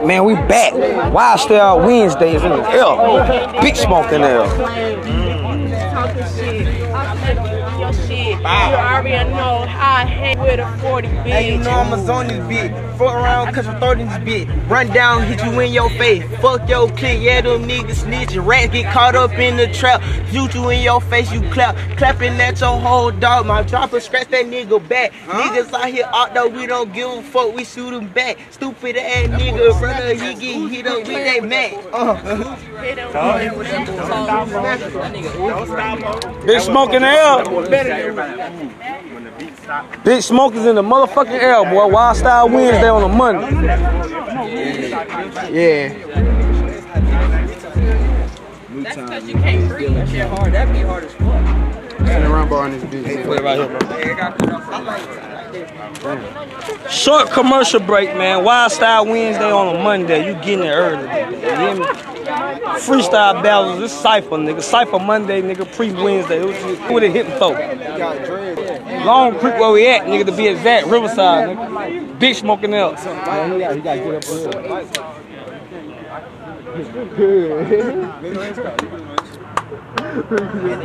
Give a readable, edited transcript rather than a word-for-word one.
Man, we back. Wild Style Wednesdays in the air. Big smoke in there. Talking shit. Your shit. You already know how I hate with a 40 bitch. Hey, you know I'ma zone this bitch. Fuck around, cause I'm throwing this bitch. Run down, hit you in your face. Fuck your clique, yeah, them niggas snitching. Rats get caught up in the trap. Shoot you in your face, you clap. Clapping at your whole dog. My dropper scratch that nigga back. Niggas out here out though, we don't give a fuck, we shoot him back. Stupid ass nigga, brother, he get hit up with that Mac. Big smoke in the air. Big smoke is in the motherfucking air, boy. Wild Style Wednesday on a Monday. Yeah. That's because you can't breathe that shit hard. That be hard as fuck. Run bar on this bitch. Put it right here, bro. Short commercial break, man. Wild Style Wednesday on a Monday. You getting it early. You hear me? Freestyle battles. This Cypher, nigga. Cypher Monday, nigga. Pre-Wednesday. Who they hitting for? Long Creek where we at, nigga, to be exact. Riverside, nigga. Big smoking else. He gotta get up.